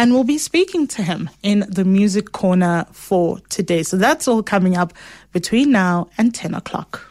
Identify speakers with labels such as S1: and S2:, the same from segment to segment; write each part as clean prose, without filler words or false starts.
S1: And we'll be speaking to him in the Music Corner for today. So that's all coming up between now and 10 o'clock.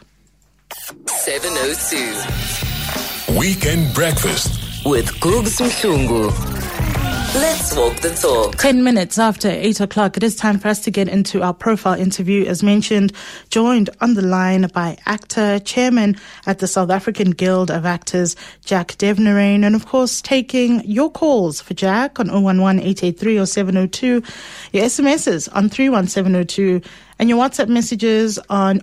S2: 7:02. Weekend Breakfast
S3: with Gugs Mhlungu. Let's walk the talk.
S1: 10 minutes after 8 o'clock, it is time for us to get into our profile interview. As mentioned, joined on the line by actor, chairman at the South African Guild of Actors, Jack Devnarain, and of course, taking your calls for Jack on 011-883-0702, your SMSs on 31702, and your WhatsApp messages on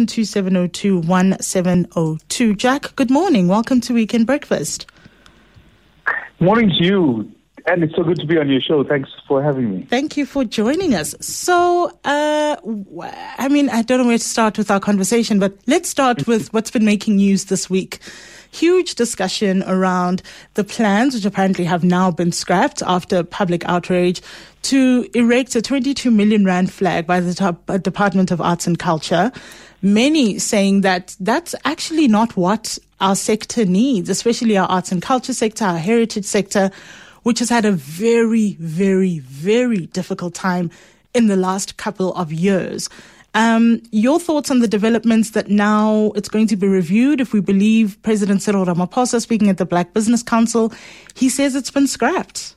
S1: 0727021702. Jack, good morning. Welcome to Weekend Breakfast.
S4: Morning to you. And it's so good to be on your show. Thanks for having me.
S1: Thank you for joining us. So, I don't know where to start with our conversation, but let's start with what's been making news this week. Huge discussion around the plans, which apparently have now been scrapped after public outrage, to erect a 22 million rand flag by the Department of Arts and Culture. Many saying that that's actually not what our sector needs, especially our arts and culture sector, our heritage sector, which has had a very, very, very difficult time in the last couple of years. Your thoughts on the developments that now it's going to be reviewed? If we believe President Cyril Ramaphosa speaking at the Black Business Council, he says it's been scrapped.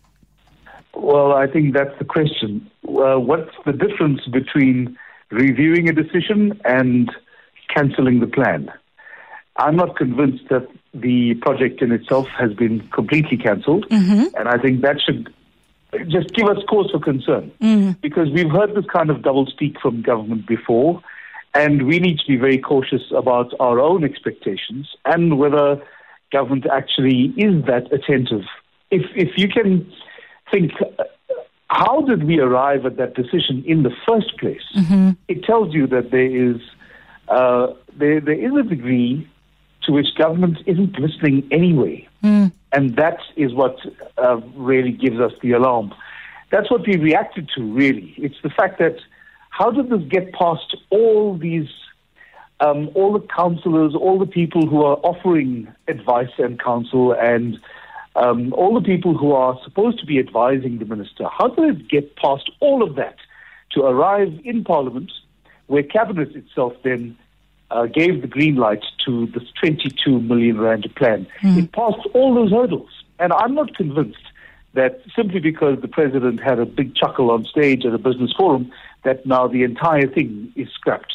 S4: Well, I think that's the question. What's the difference between reviewing a decision and cancelling the plan? I'm not convinced that the project in itself has been completely cancelled, and I think that should just give us cause for concern, because we've heard this kind of double-speak from government before, and we need to be very cautious about our own expectations and whether government actually is that attentive. If you can think, how did we arrive at that decision in the first place? It tells you that there is a degree to which government isn't listening anyway. And that is what really gives us the alarm. That's what we reacted to, really. It's the fact that how did this get past all these, all the councillors, all the people who are offering advice and counsel, and all the people who are supposed to be advising the minister? How did it get past all of that to arrive in Parliament, where Cabinet itself then gave the green light to this 22 million rand plan? It passed all those hurdles. And I'm not convinced that simply because the president had a big chuckle on stage at a business forum, that now the entire thing is scrapped.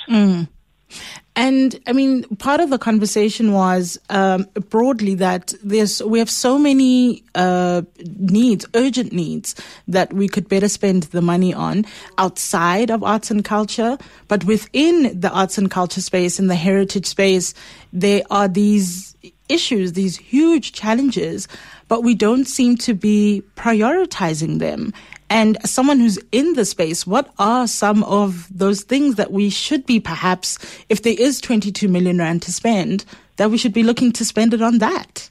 S1: And I mean, part of the conversation was broadly that we have so many needs, urgent needs, that we could better spend the money on outside of arts and culture. But within the arts and culture space and the heritage space, there are these issues, these huge challenges, but we don't seem to be prioritizing them. And as someone who's in the space, what are some of those things that we should be, perhaps, if there is 22 million rand to spend, that we should be looking to spend it on that?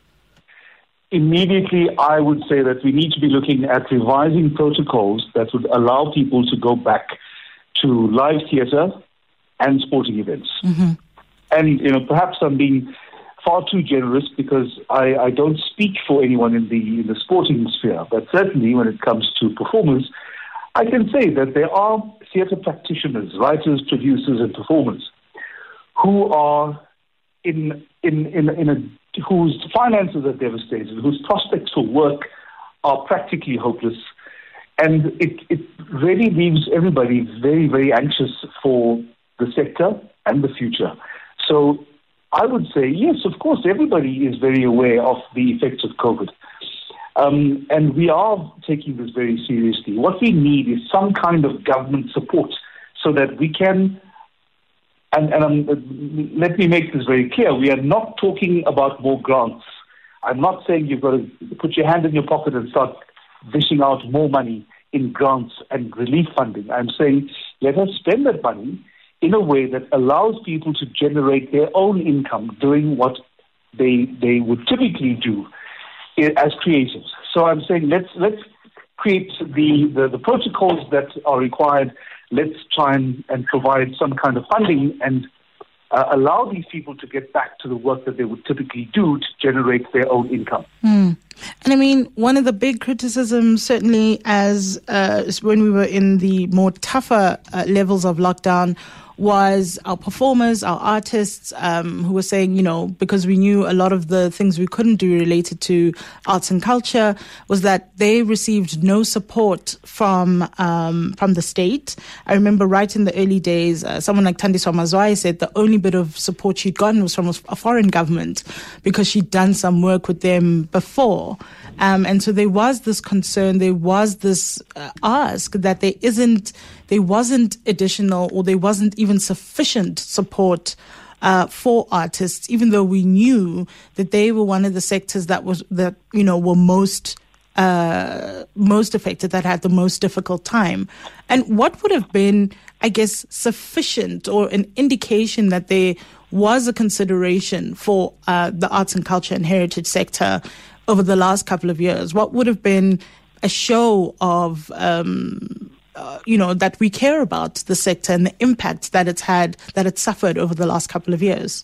S4: Immediately, I would say that we need to be looking at revising protocols that would allow people to go back to live theatre and sporting events. And, perhaps I'm being far too generous, because I don't speak for anyone in the sporting sphere, but certainly when it comes to performers, I can say that there are theatre practitioners, writers, producers, and performers who are whose finances are devastated, whose prospects for work are practically hopeless, and it really leaves everybody very, very anxious for the sector and the future. So I would say, yes, of course, everybody is very aware of the effects of COVID. And we are taking this very seriously. What we need is some kind of government support so that we can, let me make this very clear, we are not talking about more grants. I'm not saying you've got to put your hand in your pocket and start dishing out more money in grants and relief funding. I'm saying let us spend that money in a way that allows people to generate their own income doing what they would typically do as creatives. So I'm saying let's create the protocols that are required. Let's try and provide some kind of funding and allow these people to get back to the work that they would typically do to generate their own income.
S1: And I mean, one of the big criticisms, certainly as when we were in the more tougher levels of lockdown, was our performers, our artists, who were saying, because we knew a lot of the things we couldn't do related to arts and culture, was that they received no support from the state. I remember right in the early days, someone like Thandiswa Mazwai said the only bit of support she'd gotten was from a foreign government because she'd done some work with them before. And so there was this concern, there was this ask that there wasn't additional or there wasn't even sufficient support for artists, even though we knew that they were one of the sectors that were most affected, that had the most difficult time. And what would have been, I guess, sufficient or an indication that there was a consideration for the arts and culture and heritage sector over the last couple of years? What would have been a show of, that we care about the sector and the impact that it's had, that it's suffered over the last couple of years?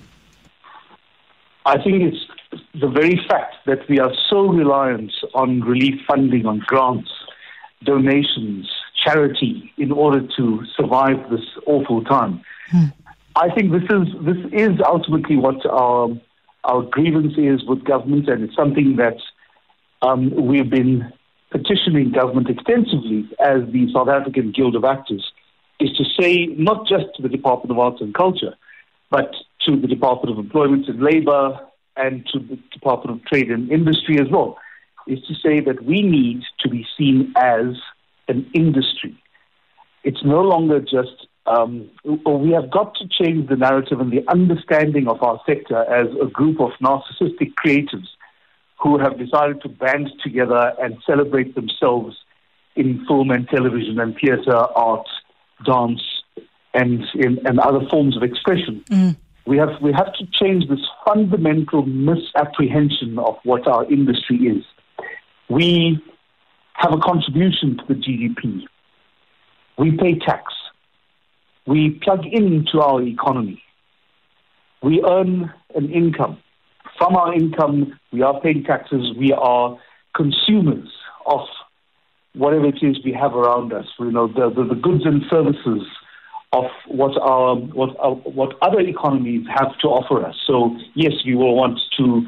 S4: I think it's the very fact that we are so reliant on relief funding, on grants, donations, charity in order to survive this awful time. I think this is ultimately what our grievance is with government, and it's something that we've been petitioning government extensively as the South African Guild of Actors, is to say not just to the Department of Arts and Culture, but to the Department of Employment and Labour and to the Department of Trade and Industry as well, is to say that we need to be seen as an industry. It's no longer just, we have got to change the narrative and the understanding of our sector as a group of narcissistic creatives who have decided to band together and celebrate themselves in film and television and theatre, art, dance, and other forms of expression. We have to change this fundamental misapprehension of what our industry is. We have a contribution to the GDP. We pay tax. We plug into our economy. We earn an income. From our income, we are paying taxes. We are consumers of whatever it is we have around us. The goods and services of what other economies have to offer us. So yes, we will want to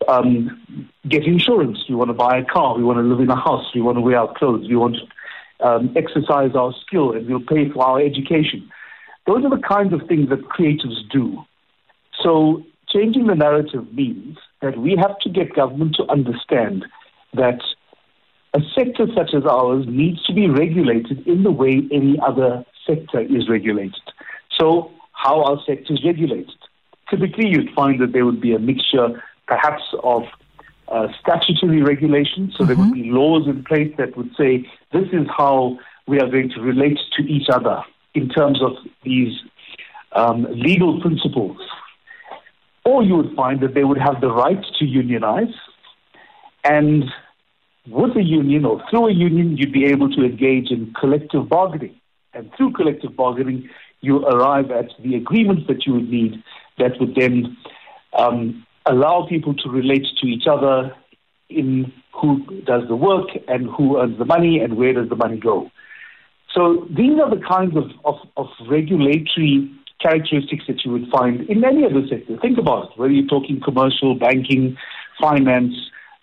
S4: get insurance. We want to buy a car. We want to live in a house. We want to wear our clothes. We want to exercise our skill, and we'll pay for our education. Those are the kinds of things that creatives do. So changing the narrative means that we have to get government to understand that a sector such as ours needs to be regulated in the way any other sector is regulated. So how our sector is regulated? Typically, you'd find that there would be a mixture, perhaps, of statutory regulation. So there would be laws in place that would say, this is how we are going to relate to each other in terms of these legal principles. Or you would find that they would have the right to unionize, and with a union or through a union, you'd be able to engage in collective bargaining. And through collective bargaining, you arrive at the agreements that you would need that would then allow people to relate to each other in who does the work and who earns the money and where does the money go. So these are the kinds of regulatory characteristics that you would find in any other sector. Think about it, whether you're talking commercial, banking, finance,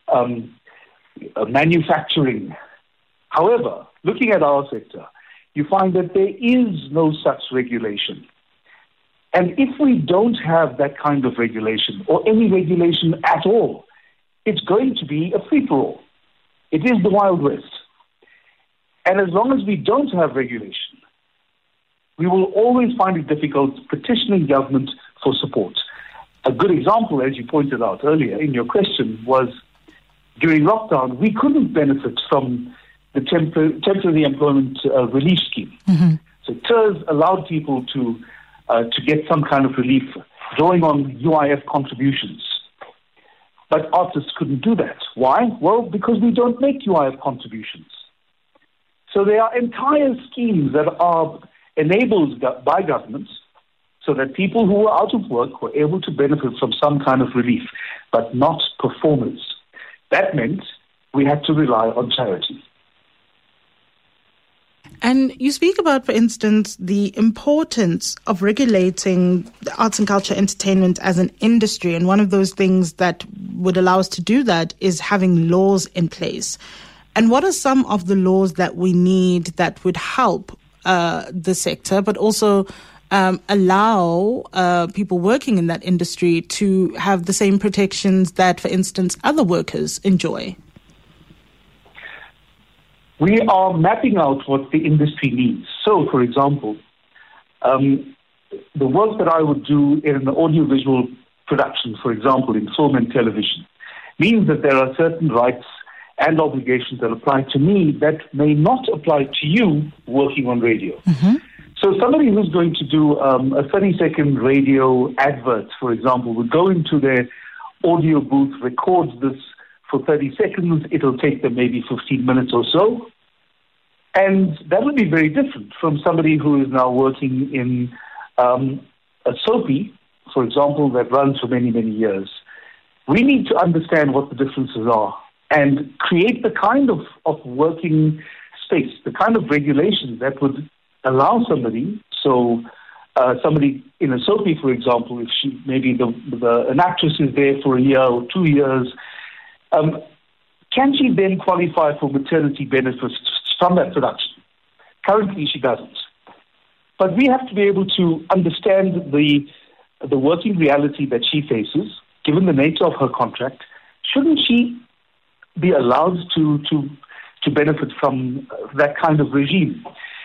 S4: manufacturing. However, looking at our sector, you find that there is no such regulation. And if we don't have that kind of regulation, or any regulation at all, it's going to be a free-for-all. It is the Wild West. And as long as we don't have regulation, we will always find it difficult petitioning government for support. A good example, as you pointed out earlier in your question, was during lockdown, we couldn't benefit from the temporary employment relief scheme. So TERS allowed people to get some kind of relief, drawing on UIF contributions. But artists couldn't do that. Why? Well, because we don't make UIF contributions. So there are entire schemes that are enabled by governments so that people who were out of work were able to benefit from some kind of relief, but not performers. That meant we had to rely on charity.
S1: And you speak about, for instance, the importance of regulating the arts and culture entertainment as an industry. And one of those things that would allow us to do that is having laws in place. And what are some of the laws that we need that would help the sector, but also allow people working in that industry to have the same protections that, for instance, other workers enjoy?
S4: We are mapping out what the industry needs. So, for example, the work that I would do in an audiovisual production, for example, in film and television, means that there are certain rights and obligations that apply to me that may not apply to you working on radio. Mm-hmm. So somebody who's going to do a 30-second radio advert, for example, would go into their audio booth, records this for 30 seconds. It'll take them maybe 15 minutes or so. And that would be very different from somebody who is now working in a soapy, for example, that runs for many, many years. We need to understand what the differences are and create the kind of working space, the kind of regulations that would allow somebody, somebody in a soapy, for example, if she maybe an actress is there for a year or 2 years, can she then qualify for maternity benefits from that production? Currently, she doesn't. But we have to be able to understand the working reality that she faces, given the nature of her contract. Shouldn't she be allowed to benefit from that kind of regime?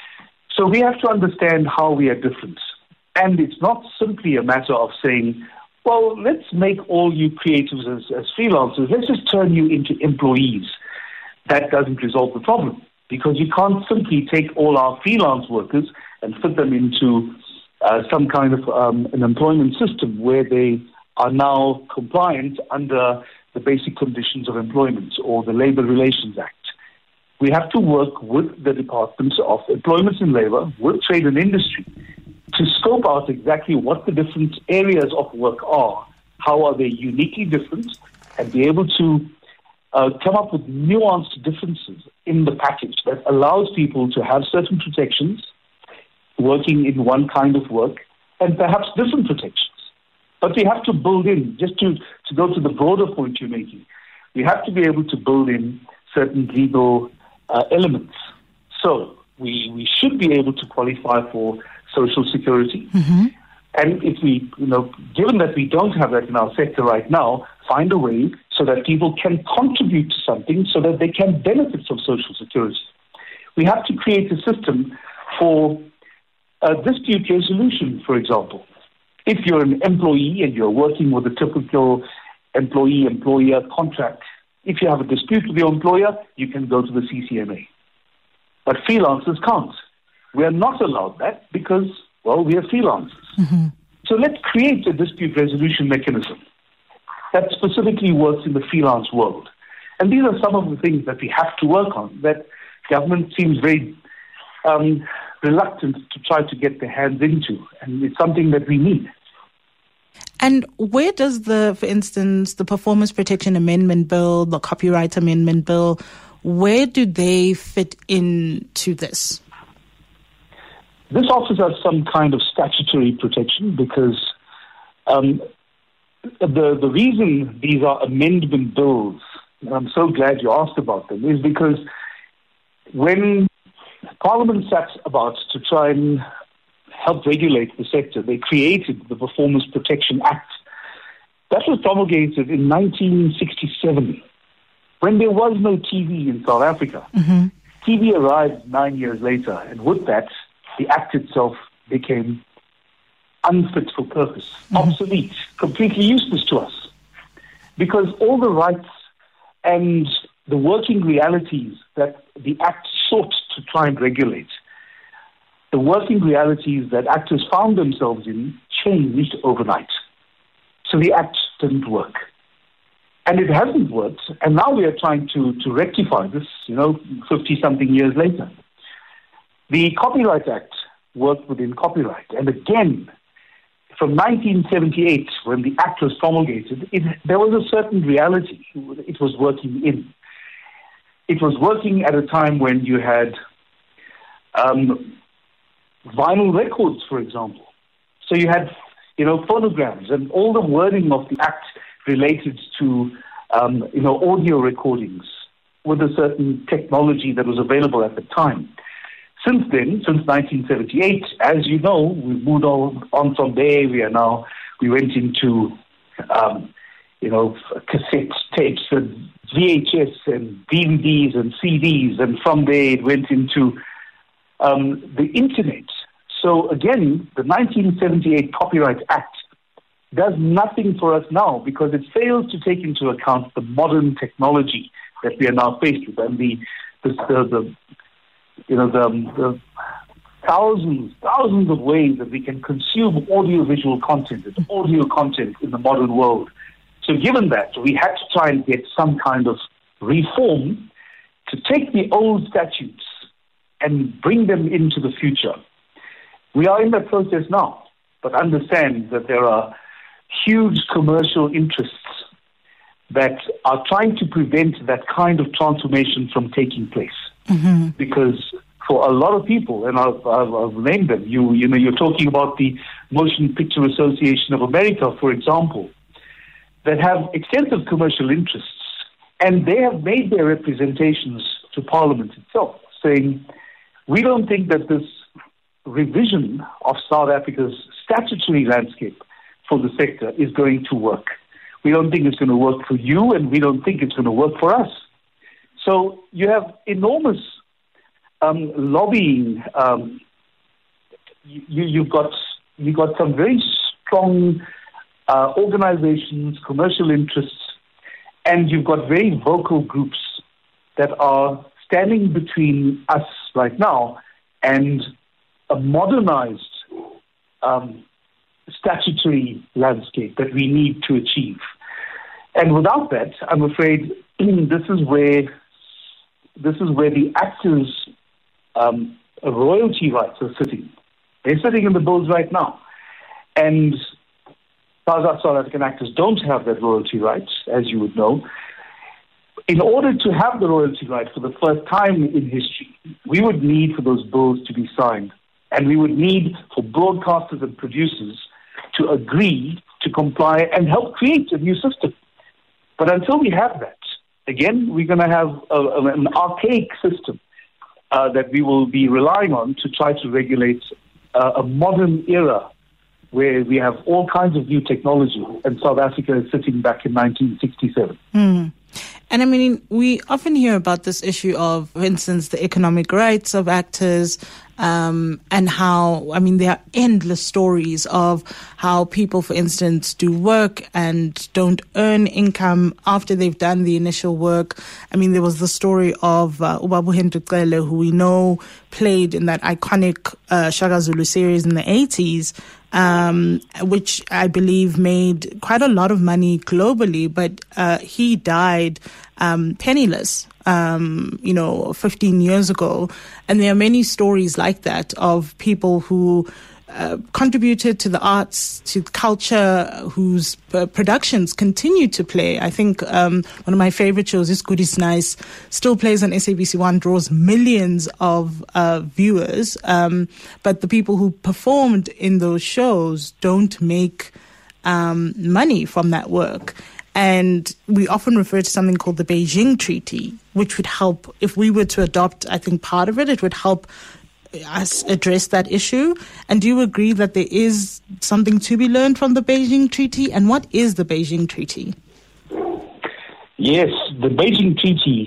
S4: So we have to understand how we are different. And it's not simply a matter of saying, well, let's make all you creatives as freelancers. Let's just turn you into employees. That doesn't resolve the problem, because you can't simply take all our freelance workers and fit them into some kind of an employment system where they are now compliant under the basic conditions of employment or the Labour Relations Act. We have to work with the Departments of Employment and Labour, with Trade and Industry, to scope out exactly what the different areas of work are, how are they uniquely different, and be able to come up with nuanced differences in the package that allows people to have certain protections working in one kind of work and perhaps different protections. But we have to build in, just to go to the broader point you're making, we have to be able to build in certain legal elements. So we should be able to qualify for Social Security. Mm-hmm. And if we, given that we don't have that in our sector right now, find a way so that people can contribute to something so that they can benefit from Social Security. We have to create a system for dispute resolution, for example. If you're an employee and you're working with a typical employee-employer contract, if you have a dispute with your employer, you can go to the CCMA. But freelancers can't. We are not allowed that because, well, we are freelancers. Mm-hmm. So let's create a dispute resolution mechanism that specifically works in the freelance world. And these are some of the things that we have to work on, that government seems very reluctant to try to get their hands into. And it's something that we need.
S1: And where does for instance, the Performance Protection Amendment Bill, the Copyright Amendment Bill, where do they fit into this?
S4: This offers us some kind of statutory protection because the reason these are amendment bills, and I'm so glad you asked about them, is because when Parliament sat about to try and help regulate the sector, they created the Performance Protection Act. That was promulgated in 1967, when there was no TV in South Africa. Mm-hmm. TV arrived 9 years later, and with that, the Act itself became unfit for purpose, obsolete, completely useless to us. Because all the rights and the working realities that the Act sought to try and regulate, the working realities that actors found themselves in changed overnight. So the Act didn't work. And it hasn't worked, and now we are trying to rectify this, 50-something years later. The Copyright Act worked within copyright, and again, from 1978, when the Act was promulgated, there was a certain reality it was working in. It was working at a time when you had vinyl records, for example. So you had, phonograms, and all the wording of the Act related to, audio recordings with a certain technology that was available at the time. Since then, since 1978, as you know, we've moved on from there. We went into, cassette tapes and VHS and DVDs and CDs, and from there it went into the internet. So again, the 1978 Copyright Act does nothing for us now because it fails to take into account the modern technology that we are now faced with, and the thousands of ways that we can consume audiovisual content and audio content in the modern world. So given that, we had to try and get some kind of reform to take the old statutes and bring them into the future. We are in that process now, but understand that there are huge commercial interests that are trying to prevent that kind of transformation from taking place. Mm-hmm. Because for a lot of people, and I'll name them, you're talking about the Motion Picture Association of America, for example, that have extensive commercial interests, and they have made their representations to Parliament itself, saying, we don't think that this revision of South Africa's statutory landscape for the sector is going to work. We don't think it's going to work for you, and we don't think it's going to work for us. So you have enormous lobbying. You've got some very strong organizations, commercial interests, and you've got very vocal groups that are standing between us right now and a modernized statutory landscape that we need to achieve. And without that, I'm afraid this is where the actors' royalty rights are sitting. They're sitting in the bills right now. And South African actors don't have that royalty rights, as you would know. In order to have the royalty right for the first time in history, we would need for those bills to be signed. And we would need for broadcasters and producers to agree to comply and help create a new system. But until we have that, again, we're going to have an archaic system that we will be relying on to try to regulate a modern era where we have all kinds of new technology, and South Africa is sitting back in 1967.
S1: Mm. And I mean, we often hear about this issue of, for instance, the economic rights of actors, and how, I mean, there are endless stories of how people, for instance, do work and don't earn income after they've done the initial work. I mean, there was the story of Ubabu Hendricele, who we know played in that iconic Shaka Zulu series in the 80s, which I believe made quite a lot of money globally, but he died penniless, 15 years ago. And there are many stories like that of people who contributed to the arts, to culture, whose productions continue to play. I think one of my favorite shows is Goodies Nice, still plays on SABC1, draws millions of viewers. But the people who performed in those shows don't make money from that work. And we often refer to something called the Beijing Treaty, which would help, if we were to adopt, I think, part of it, it would help us address that issue. And do you agree that there is something to be learned from the Beijing Treaty? And what is the Beijing Treaty?
S4: Yes, the Beijing Treaty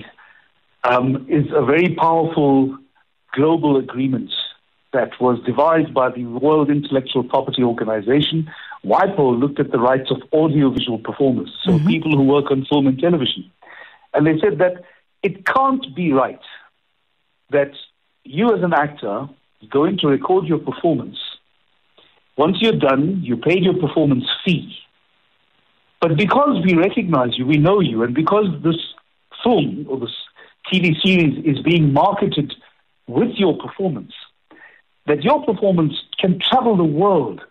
S4: is a very powerful global agreement that was devised by the World Intellectual Property Organization. WIPO looked at the rights of audiovisual performers, so people who work on film and television. And they said that it can't be right that you as an actor go in to record your performance. Once you're done, you paid your performance fee. But because we recognize you, we know you, and because this film or this TV series is being marketed with your performance, that your performance can travel the world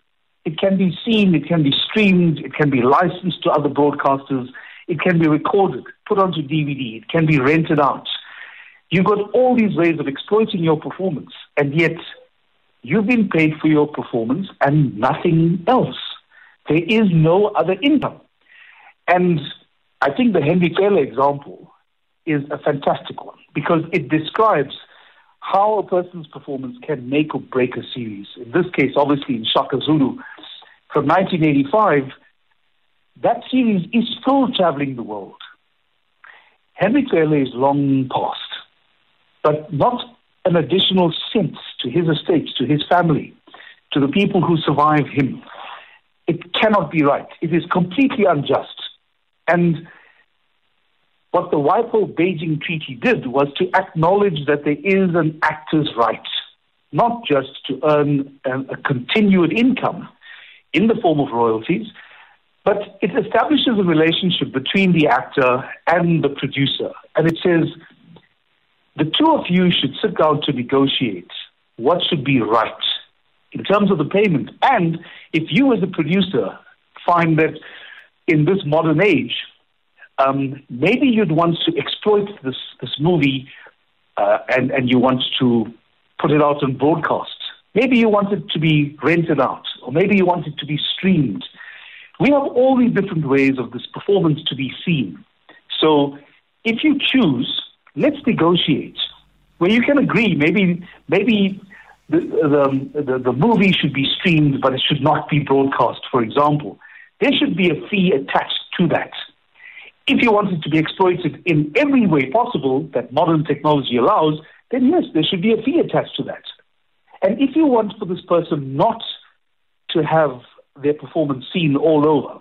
S4: it can be seen, it can be streamed, it can be licensed to other broadcasters, it can be recorded, put onto DVD, it can be rented out. You've got all these ways of exploiting your performance, and yet you've been paid for your performance and nothing else. There is no other income. And I think the Henry Cele example is a fantastic one because it describes how a person's performance can make or break a series. In this case, obviously in Shaka Zulu, from 1985, that series is still traveling the world. Henry Cele is long past, but not an additional cent to his estate, to his family, to the people who survive him. It cannot be right. It is completely unjust. And what the WIPO-Beijing Treaty did was to acknowledge that there is an actor's right, not just to earn a continued income in the form of royalties, but it establishes a relationship between the actor and the producer. And it says, the two of you should sit down to negotiate what should be right in terms of the payment. And if you as a producer find that in this modern age, maybe you'd want to exploit this movie and you want to put it out on broadcast. Maybe you want it to be rented out, or maybe you want it to be streamed. We have all these different ways of this performance to be seen. So if you choose, let's negotiate where you can agree. Maybe the movie should be streamed, but it should not be broadcast, for example. There should be a fee attached to that. If you want it to be exploited in every way possible that modern technology allows, then yes, there should be a fee attached to that. And if you want for this person not to have their performance seen all over,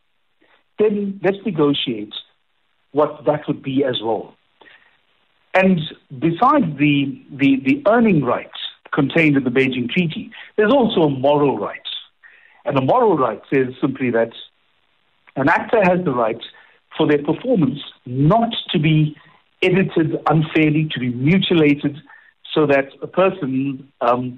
S4: then let's negotiate what that would be as well. And besides the earning rights contained in the Beijing Treaty, there's also a moral right. And the moral right says simply that an actor has the right for their performance not to be edited unfairly, to be mutilated, so that a person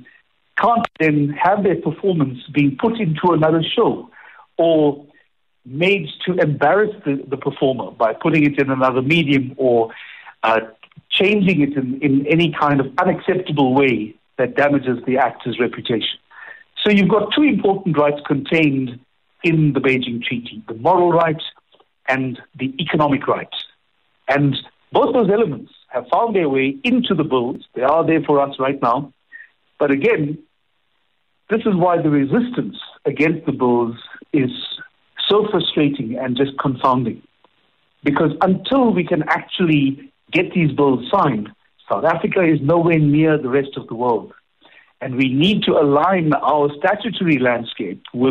S4: can't then have their performance being put into another show or made to embarrass the performer by putting it in another medium or changing it in any kind of unacceptable way that damages the actor's reputation. So you've got two important rights contained in the Beijing Treaty, the moral rights and the economic rights. And both those elements have found their way into the bills. They are there for us right now. But again, this is why the resistance against the bills is so frustrating and just confounding. Because until we can actually get these bills signed, South Africa is nowhere near the rest of the world. And we need to align our statutory landscape with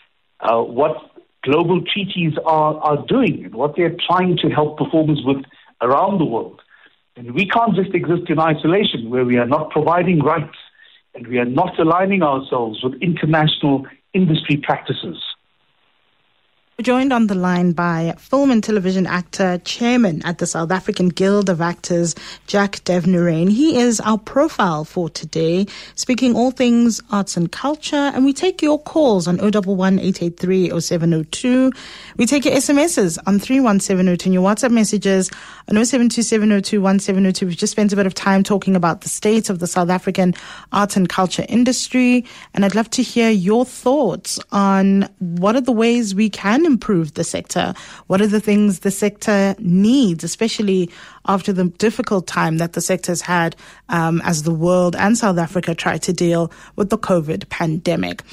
S4: what global treaties are doing and what they're trying to help performers with around the world. And we can't just exist in isolation where we are not providing rights and we are not aligning ourselves with international industry practices.
S1: We're joined on the line by film and television actor, chairman at the South African Guild of Actors, Jack Devnarain. He is our profile for today, speaking all things arts and culture. And we take your calls on 011-883-0702. We take your SMSs on 31702 and your WhatsApp messages on 0727021702. We've just spent a bit of time talking about the state of the South African arts and culture industry. And I'd love to hear your thoughts on what are the ways we can improve the sector. What are the things the sector needs, especially after the difficult time that the sector's had as the world and South Africa try to deal with the COVID pandemic.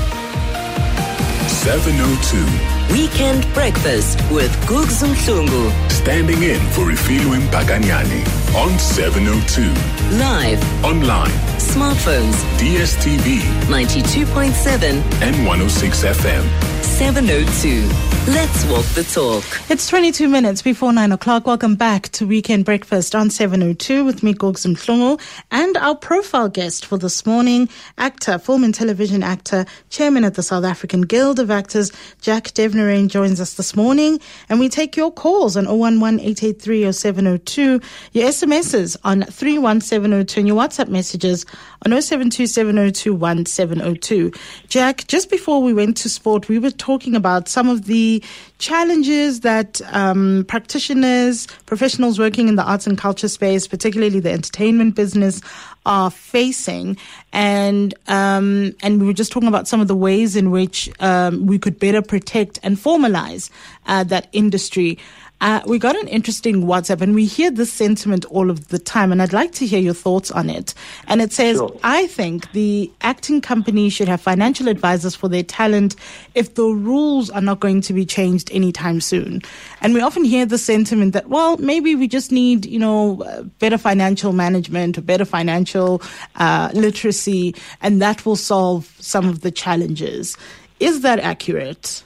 S2: 702.
S3: Weekend Breakfast with Gugs Mhlungu.
S2: Standing in for Refilwe Mpakanyane on 702.
S3: Live.
S2: Online.
S3: Smartphones.
S2: DSTV.
S3: 92.7.
S2: And 106 FM.
S3: 702. Let's walk the talk.
S1: It's 22 minutes before 9 o'clock. Welcome back to Weekend Breakfast on 702 with me, Gugs Mhlungu, and our profile guest for this morning, actor, film and television actor, chairman at the South African Guild of Actors, Jack Devnarain joins us this morning. And we take your calls on 011-883-0702, your SMSs on 31702, and your WhatsApp messages on 0727021702. Jack, just before we went to sport, we were talking about some of the challenges that practitioners, professionals working in the arts and culture space, particularly the entertainment business, are facing, and we were just talking about some of the ways in which we could better protect and formalize that industry. We got an interesting WhatsApp, and we hear this sentiment all of the time, and I'd like to hear your thoughts on it. And it says,
S4: Sure.
S1: I think the acting company should have financial advisors for their talent if the rules are not going to be changed anytime soon. And we often hear the sentiment that, well, maybe we just need, better financial management or better financial literacy, and that will solve some of the challenges. Is that accurate?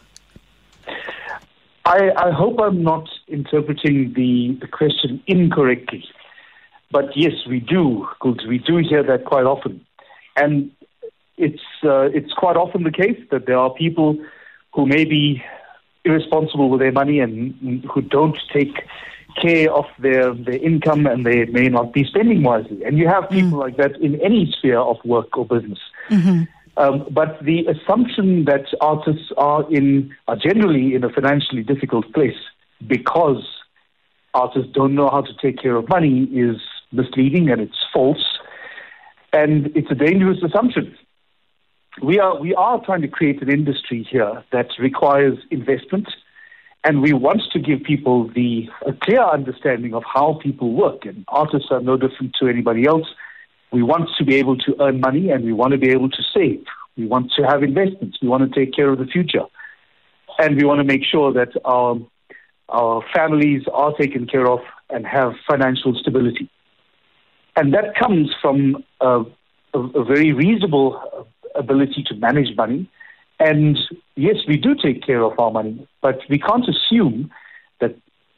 S4: I hope I'm not interpreting the question incorrectly. But yes, we do, because we do hear that quite often. And it's quite often the case that there are people who may be irresponsible with their money and who don't take care of their income, and they may not be spending wisely. And you have people like that in any sphere of work or business. Mm-hmm. But the assumption that artists are generally in a financially difficult place because artists don't know how to take care of money is misleading, and it's false, and it's a dangerous assumption. We are trying to create an industry here that requires investment, and we want to give people a clear understanding of how people work, and artists are no different to anybody else. We want to be able to earn money, and we want to be able to save. We want to have investments. We want to take care of the future. And we want to make sure that our families are taken care of and have financial stability. And that comes from a very reasonable ability to manage money. And yes, we do take care of our money, but we can't assume that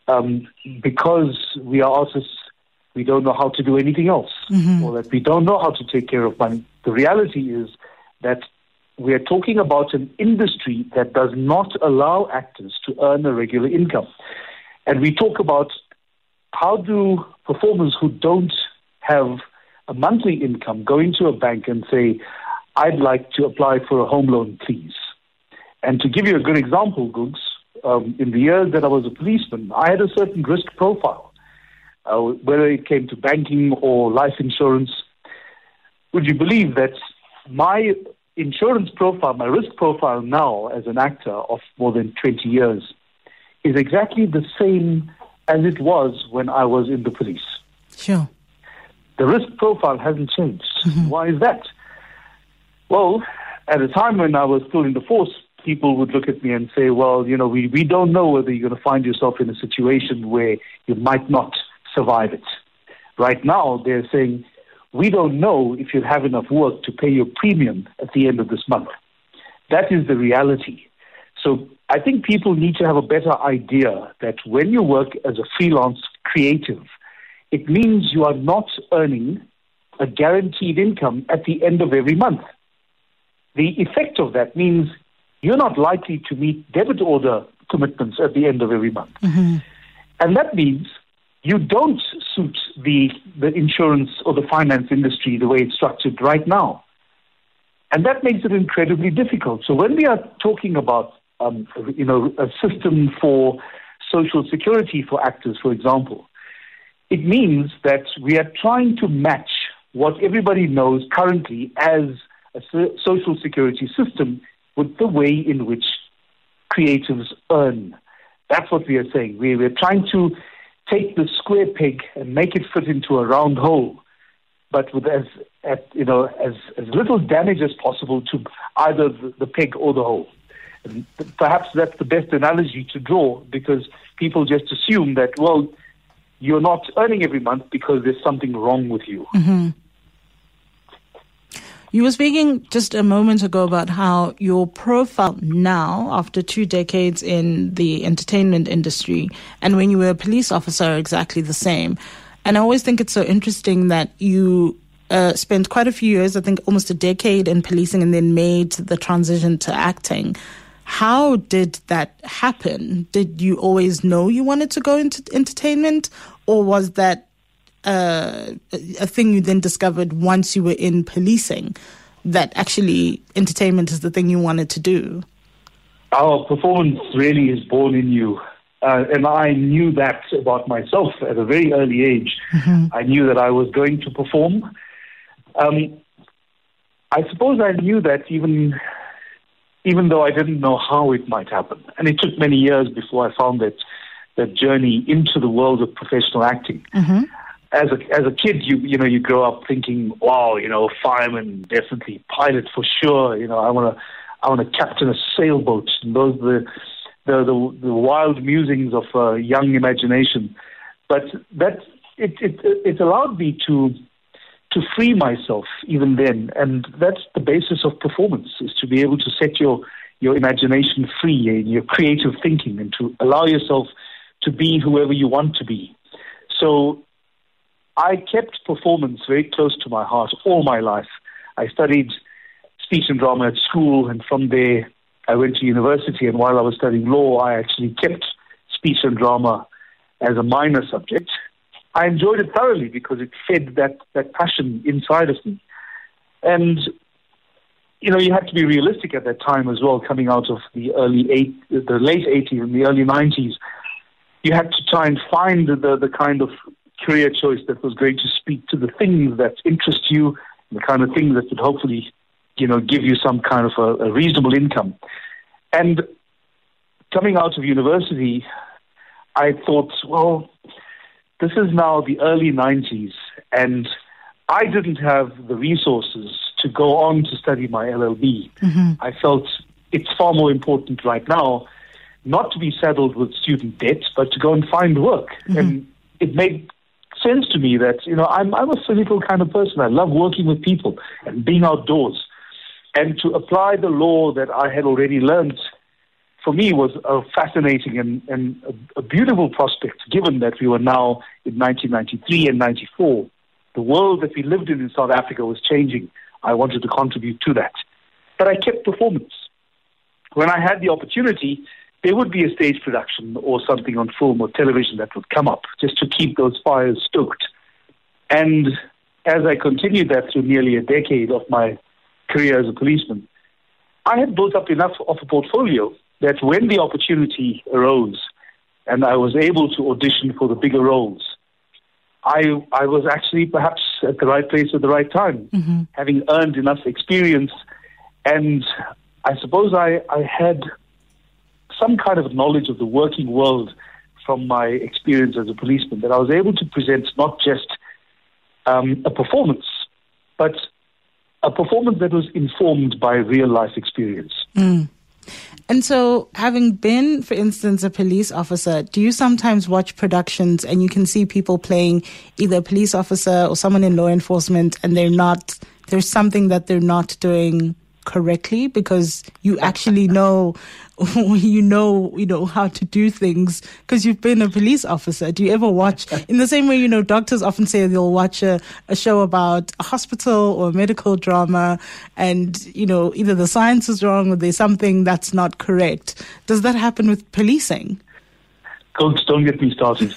S4: because we are artists, we don't know how to do anything else, or that we don't know how to take care of money. The reality is that we are talking about an industry that does not allow actors to earn a regular income. And we talk about how do performers who don't have a monthly income go into a bank and say, I'd like to apply for a home loan, please. And to give you a good example, Googs, in the years that I was a policeman, I had a certain risk profile. Whether it came to banking or life insurance. Would you believe that my insurance profile, my risk profile now as an actor of more than 20 years is exactly the same as it was when I was in the police?
S1: Sure.
S4: The risk profile hasn't changed. Mm-hmm. Why is that? Well, at a time when I was still in the force, people would look at me and say, well, we don't know whether you're going to find yourself in a situation where you might not survive it. Right now, they're saying, we don't know if you'll have enough work to pay your premium at the end of this month. That is the reality. So I think people need to have a better idea that when you work as a freelance creative, it means you are not earning a guaranteed income at the end of every month. The effect of that means you're not likely to meet debit order commitments at the end of every month. Mm-hmm. And that means you don't suit the insurance or the finance industry the way it's structured right now. And that makes it incredibly difficult. So when we are talking about, a system for social security for actors, for example, it means that we are trying to match what everybody knows currently as a social security system with the way in which creatives earn. That's what we are saying. We're trying to take the square peg and make it fit into a round hole, but with as little damage as possible to either the peg or the hole. And perhaps that's the best analogy to draw, because people just assume that, well, you're not earning every month because there's something wrong with you.
S1: Mm-hmm. You were speaking just a moment ago about how your profile now, after 2 decades in the entertainment industry, and when you were a police officer, are exactly the same. And I always think it's so interesting that you spent quite a few years, I think almost a decade in policing, and then made the transition to acting. How did that happen? Did you always know you wanted to go into entertainment, or was that a thing you then discovered once you were in policing, that actually entertainment is the thing you wanted to do?
S4: Our performance really is born in you. And I knew that about myself at a very early age. Mm-hmm. I knew that I was going to perform. I suppose I knew that even though I didn't know how it might happen. And it took many years before I found that journey into the world of professional acting. Mm-hmm. As a kid, you grow up thinking, wow, fireman, definitely, pilot for sure. I want to captain a sailboat. And those are the wild musings of young imagination. But that it allowed me to free myself even then, and that's the basis of performance: is to be able to set your imagination free and your creative thinking, and to allow yourself to be whoever you want to be. So I kept performance very close to my heart all my life. I studied speech and drama at school, and from there I went to university, and while I was studying law, I actually kept speech and drama as a minor subject. I enjoyed it thoroughly because it fed that passion inside of me. And, you had to be realistic at that time as well, coming out of the late 80s and the early 90s. You had to try and find the kind of career choice that was going to speak to the things that interest you, and the kind of things that would hopefully, give you some kind of a reasonable income. And coming out of university, I thought, well, this is now the early 90s, and I didn't have the resources to go on to study my LLB. Mm-hmm. I felt it's far more important right now not to be saddled with student debt, but to go and find work. Mm-hmm. And it made sense to me that, I'm a physical kind of person. I love working with people and being outdoors. And to apply the law that I had already learned, for me, was a fascinating and a beautiful prospect, given that we were now in 1993 and 94. The world that we lived in South Africa was changing. I wanted to contribute to that. But I kept performance. When I had the opportunity, there would be a stage production or something on film or television that would come up, just to keep those fires stoked. And as I continued that through nearly a decade of my career as a policeman, I had built up enough of a portfolio that when the opportunity arose and I was able to audition for the bigger roles, I was actually perhaps at the right place at the right time, mm-hmm. having earned enough experience. And I suppose I had some kind of knowledge of the working world from my experience as a policeman, that I was able to present not just a performance, but a performance that was informed by real-life experience.
S1: Mm. And so, having been, for instance, a police officer, do you sometimes watch productions and you can see people playing either a police officer or someone in law enforcement, and there's something that they're not doing correctly, because you actually know, you know how to do things because you've been a police officer? Do you ever watch, in the same way, doctors often say they'll watch a show about a hospital or a medical drama, and, either the science is wrong or there's something that's not correct. Does that happen with policing?
S4: Don't get me started.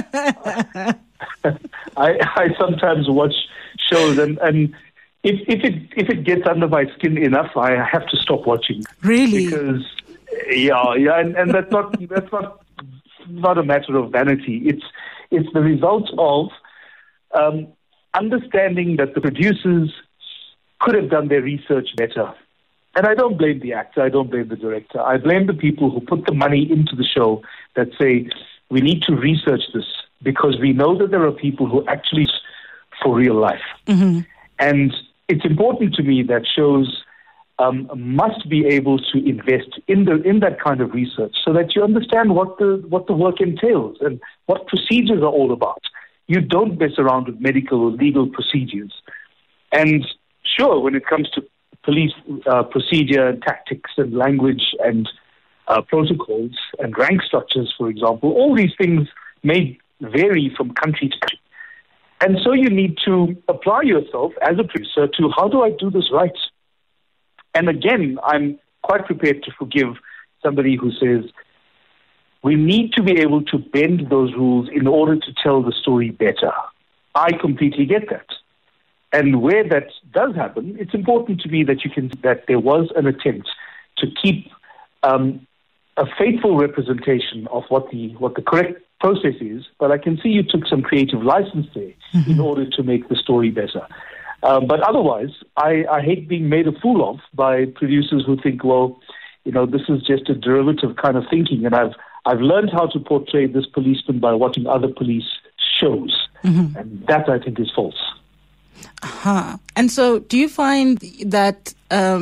S4: I sometimes watch shows and if it gets under my skin enough, I have to stop watching.
S1: Really?
S4: Because and that's not a matter of vanity. It's the result of understanding that the producers could have done their research better. And I don't blame the actor, I don't blame the director. I blame the people who put the money into the show that say, we need to research this, because we know that there are people who actually for real life. Mm-hmm. And it's important to me that shows must be able to invest in that kind of research, so that you understand what the work entails and what procedures are all about. You don't mess around with medical or legal procedures. And sure, when it comes to police procedure and tactics and language and protocols and rank structures, for example, all these things may vary from country to country. And so you need to apply yourself as a producer to, how do I do this right? And again, I'm quite prepared to forgive somebody who says, we need to be able to bend those rules in order to tell the story better. I completely get that. And where that does happen, it's important to me that there was an attempt to keep a faithful representation of what the correct process is, but I can see you took some creative license there in order to make the story better. But otherwise, I hate being made a fool of by producers who think, well, this is just a derivative kind of thinking, and I've learned how to portray this policeman by watching other police shows, and that I think is false.
S1: And so, do you find that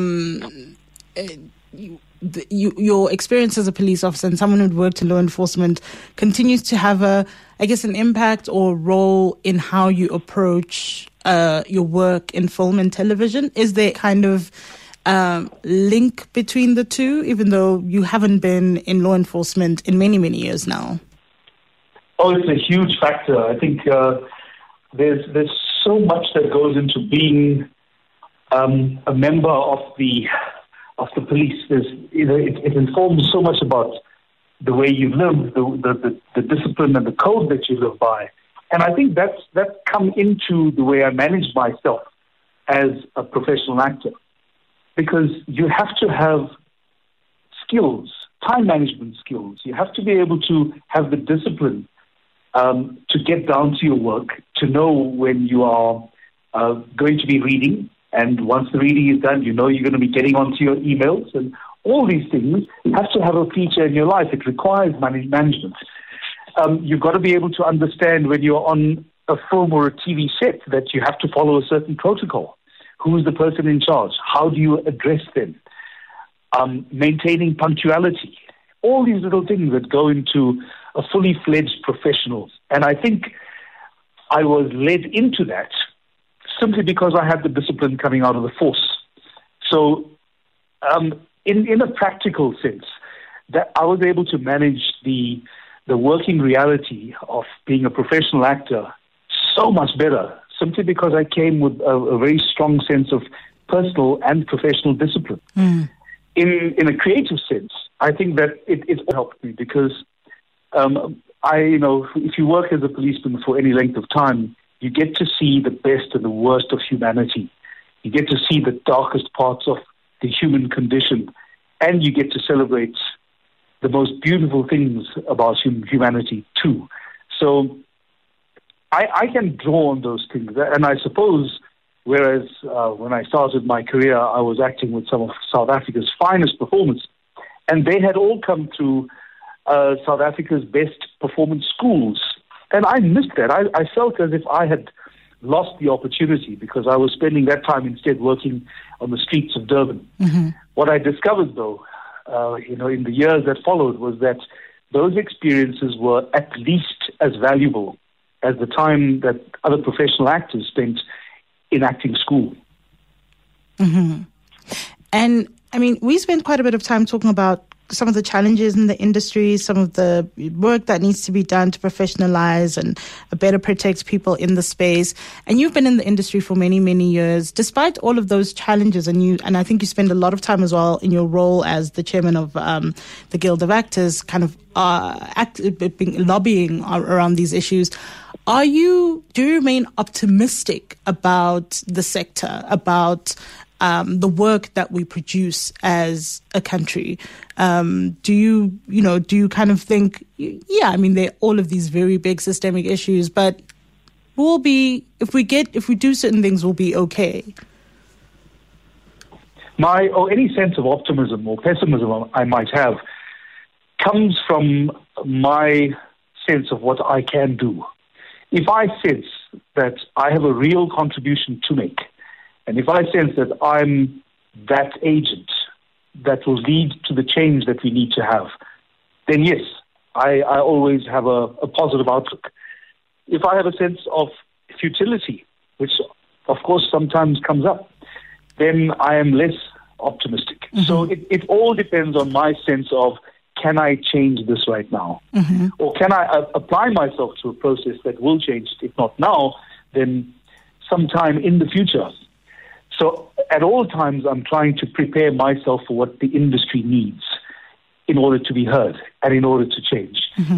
S1: your experience as a police officer and someone who'd worked in law enforcement continues to have an impact or role in how you approach your work in film and television? Is there kind of link between the two, even though you haven't been in law enforcement in many, many years now?
S4: Oh, it's a huge factor. I think there's so much that goes into being a member of the police. It informs so much about the way you live, the discipline and the code that you live by. And I think that's come into the way I manage myself as a professional actor. Because you have to have skills, time management skills. You have to be able to have the discipline to get down to your work, to know when you are going to be reading. And once the reading is done, you're going to be getting onto your emails. And all these things have to have a feature in your life. It requires management. You've got to be able to understand when you're on a film or a TV set that you have to follow a certain protocol. Who's the person in charge? How do you address them? Maintaining punctuality. All these little things that go into a fully fledged professional. And I think I was led into that simply because I had the discipline coming out of the force. So in a practical sense, that I was able to manage the working reality of being a professional actor so much better, simply because I came with a very strong sense of personal and professional discipline. In a creative sense, I think that it helped me because if you work as a policeman for any length of time, you get to see the best and the worst of humanity. You get to see the darkest parts of the human condition, and you get to celebrate the most beautiful things about humanity too. So I can draw on those things. And I suppose, whereas when I started my career, I was acting with some of South Africa's finest performers, and they had all come through South Africa's best performance schools. And I missed that. I felt as if I had lost the opportunity because I was spending that time instead working on the streets of Durban. What I discovered, though, in the years that followed, was that those experiences were at least as valuable as the time that other professional actors spent in acting school.
S1: And, I mean, we spent quite a bit of time talking about some of the challenges in the industry, some of the work that needs to be done to professionalize and better protect people in the space. And you've been in the industry for many, many years. Despite all of those challenges, and I think you spend a lot of time as well in your role as the chairman of the Guild of Actors, kind of lobbying around these issues. Do you remain optimistic about the sector, about the work that we produce as a country? Do you kind of think, there are all of these very big systemic issues, but if we do certain things, we'll be okay?
S4: Any sense of optimism or pessimism I might have comes from my sense of what I can do. If I sense that I have a real contribution to make, and if I sense that I'm that agent that will lead to the change that we need to have, then yes, I always have a positive outlook. If I have a sense of futility, which of course sometimes comes up, then I am less optimistic. So it all depends on my sense of, can I change this right now? Or can I apply myself to a process that will change it? If not now, then sometime in the future. So at all times, I'm trying to prepare myself for what the industry needs in order to be heard and in order to change. So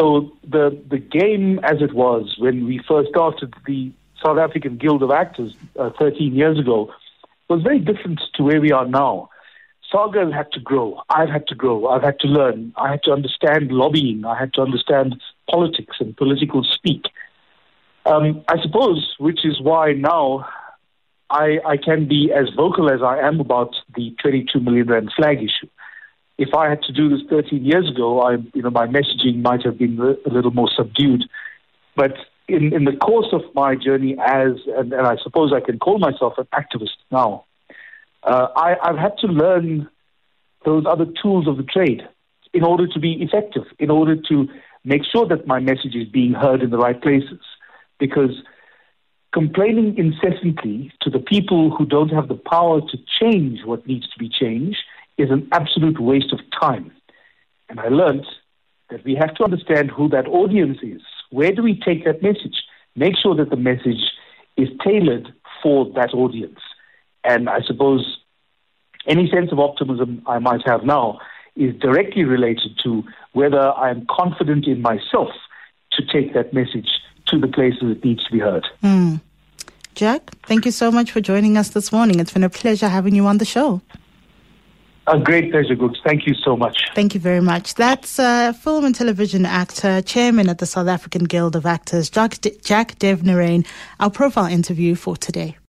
S4: So the game as it was when we first started the South African Guild of Actors 13 years ago was very different to where we are now. SAGA has had to grow. I've had to grow. I've had to learn. I had to understand lobbying. I had to understand politics and political speak. I suppose, which is why now I can be as vocal as I am about the 22 million rand flag issue. If I had to do this 13 years ago, my messaging might have been a little more subdued. But in the course of my journey and I suppose I can call myself an activist now, I've had to learn those other tools of the trade in order to be effective, in order to make sure that my message is being heard in the right places. Because complaining incessantly to the people who don't have the power to change what needs to be changed is an absolute waste of time. And I learned that we have to understand who that audience is. Where do we take that message? Make sure that the message is tailored for that audience. And I suppose any sense of optimism I might have now is directly related to whether I am confident in myself to take that message to the places it needs to be heard.
S1: Jack, thank you so much for joining us this morning. It's been a pleasure having you on the show.
S4: A great pleasure, Googs. Thank you so much.
S1: Thank you very much. That's film and television actor, chairman at the South African Guild of Actors, Jack Dev Narain, our profile interview for today.